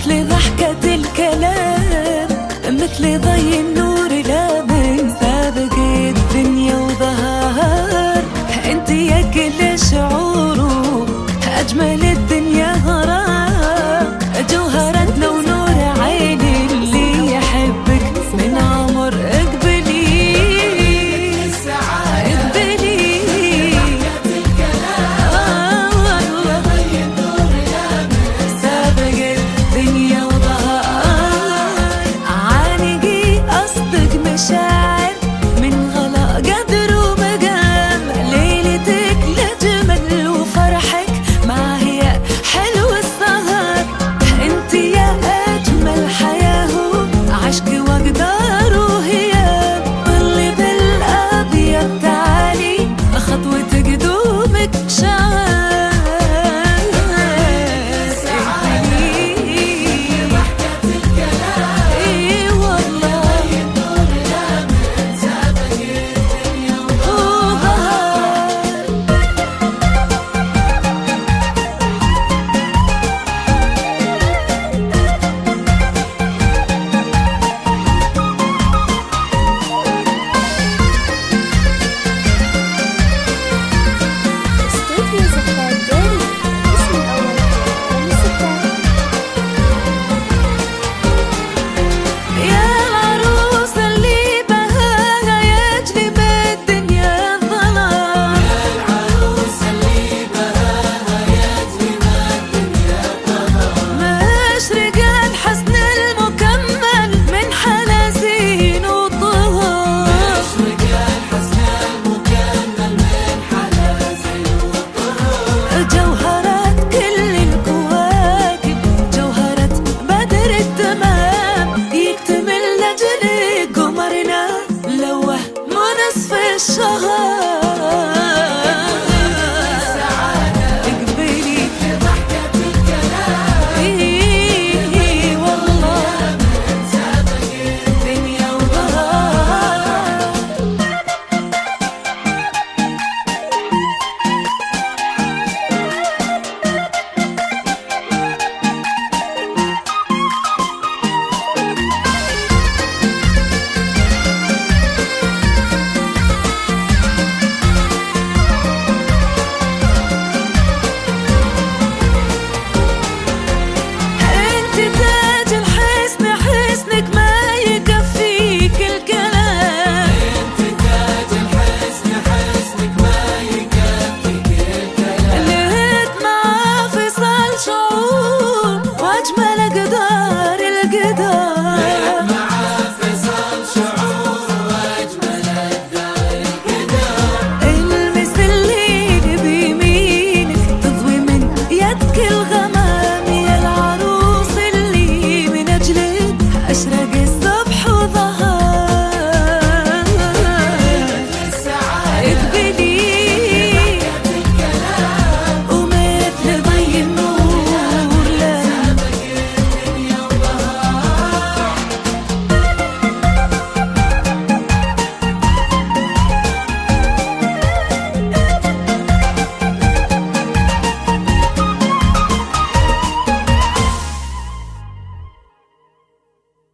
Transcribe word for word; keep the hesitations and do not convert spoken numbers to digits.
مثل ضحكة الكلام، مثل ضي النور لامن سابق الدنيا وظهر. انت يا كل شعوره اجمل الدنيا غرام، جوهرتنا ونور عيني اللي يحبك من عمر اقبلي اقبلي. سابق الدنيا وظهر، عانقي اصدق مشاعر من غلا قدر ومقام. ليلتك لجمل وفرحك ما هي حلو السهر. انت يا اجمل حياه عشق واقدار وهيام. طلي بالابيض تعالي خطوة قدومك شعر. الشهر